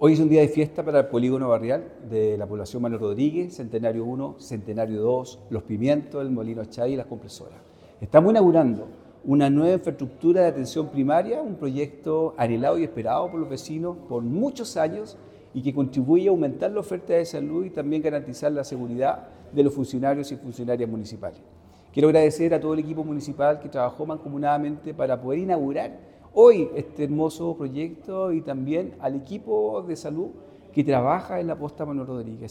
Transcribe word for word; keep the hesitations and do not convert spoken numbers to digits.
Hoy es un día de fiesta para el polígono barrial de la población Manuel Rodríguez, Centenario uno, Centenario dos, Los Pimientos, el Molino Chay y las compresoras. Estamos inaugurando una nueva infraestructura de atención primaria, un proyecto anhelado y esperado por los vecinos por muchos años y que contribuye a aumentar la oferta de salud y también garantizar la seguridad de los funcionarios y funcionarias municipales. Quiero agradecer a todo el equipo municipal que trabajó mancomunadamente para poder inaugurar hoy este hermoso proyecto y también al equipo de salud que trabaja en la posta Manuel Rodríguez.